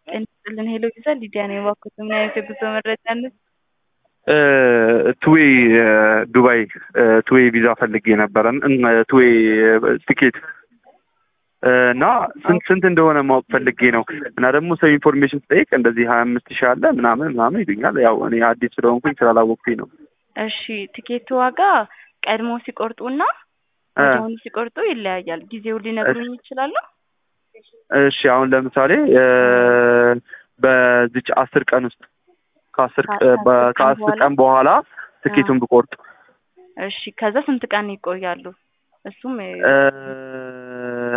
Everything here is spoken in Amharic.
እንጥልን ሄሎ ቪዛ ሊዲያ ነው የባኩት ምን አይነት የጉዞ መረጃ አለ? ቱዌ ዱባይ ቱዌ ቪዛ ፈልጌ ነበር ቱዌ ቲኬት እና ስንት እንደሆነ ማወቅ ፈልጌ ነው። እና ደግሞ ሰው ኢንፎርሜሽን ስጠይቅ እንደዚህ 25,000 አለ ምናምን ይሉኛል። ያው እኔ አዲስ ስለሆንኩኝ ስላላወቅኩኝ ነው። እሺ ቲኬት ዋጋ ቀድሞ ሲቆርጡና ወዲያውኑ ሲቆርጡ ይለያያል። ጊዜው ሊነግሩኝ ይችላሉ? እሺ አሁን ለምሳሌ በዚች 10 ቀን ውስጥ ከ10 ቀን በኋላ ትኬቱን ብቆርጥ እሺ ከዛ ስንት ቀን ይቆያሉ? እሱም